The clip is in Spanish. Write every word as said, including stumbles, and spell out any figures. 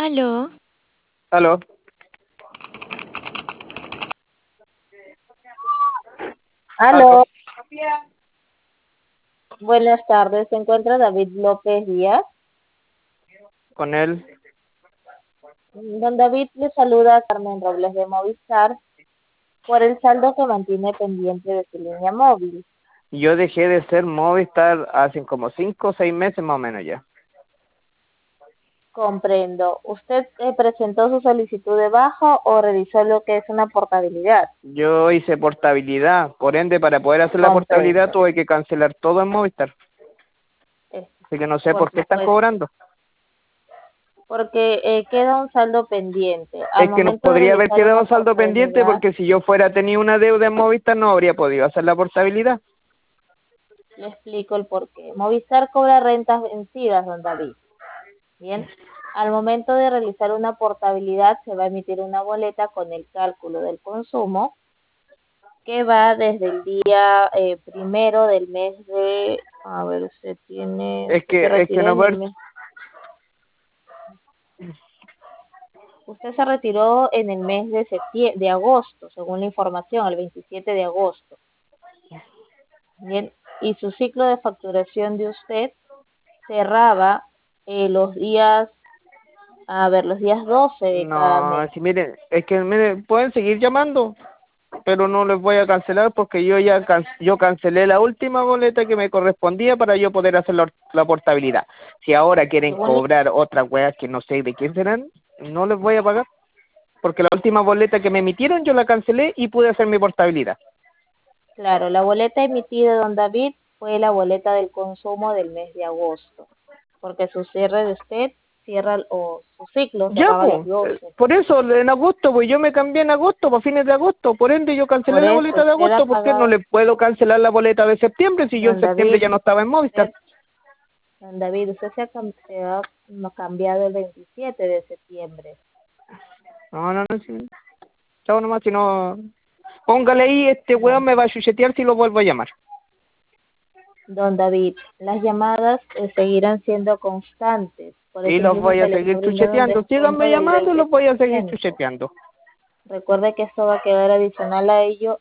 Aló, Aló. Aló. Aló, buenas tardes. ¿Se encuentra David López Díaz? Con él. Don David le saluda a Carmen Robles de Movistar por el saldo que mantiene pendiente de su línea móvil. Yo dejé de ser Movistar hace como cinco o seis meses más o menos ya. Comprendo. ¿Usted eh, presentó su solicitud de baja o revisó lo que es una portabilidad? Yo hice portabilidad, por ende para poder hacer la portabilidad Comprendo. tuve que cancelar todo en Movistar. Eh, Así que no sé por por qué están supuesto. cobrando. Porque eh, queda un saldo pendiente. Al Es que no momento de podría haber realizar quedado una un saldo pendiente portabilidad, porque si yo fuera tenido una deuda en Movistar no habría podido hacer la portabilidad. le explico el porqué. Movistar cobra rentas vencidas, don David. Bien, al momento de realizar una portabilidad se va a emitir una boleta con el cálculo del consumo que va desde el día eh, primero del mes de, a ver, usted tiene, Es usted se que es que retiró no en el ver. mes, usted se retiró en el mes de septiembre, de agosto, según la información, el veintisiete de agosto. Bien, y su ciclo de facturación de usted cerraba eh, los días, a ver, los días doce de cada No, mes. si miren, es que miren, pueden seguir llamando, pero no les voy a cancelar porque yo ya can yo cancelé la última boleta que me correspondía para yo poder hacer la, la portabilidad. Si ahora quieren Según cobrar otras weas que no sé de quién serán, no les voy a pagar porque la última boleta que me emitieron yo la cancelé y pude hacer mi portabilidad. Claro, la boleta emitida, don David, fue la boleta del consumo del mes de agosto, porque su cierre de usted cierra, o su ciclo Ya, cerraba los pues, eh, doce. por eso en agosto, pues yo me cambié en agosto, por fines de agosto, por ende yo cancelé Por la eso boleta de usted ha agosto, porque no pagado, le puedo cancelar la boleta de septiembre si yo en don septiembre David, ya no estaba en Movistar. usted, don David, usted se ha, cam- se ha no, cambiado el veintisiete de septiembre. No, no, no, sí. Chao nomás, si no... Póngale ahí, este weón Don, me va a chuchetear si lo vuelvo a llamar. don David, las llamadas eh, seguirán siendo constantes, por Y eso los incluso voy se a le está seguir brindando un chucheteando. descuento Síganme del llamando y veinte los por voy a seguir ciento. chucheteando. Recuerde que esto va a quedar adicional a ello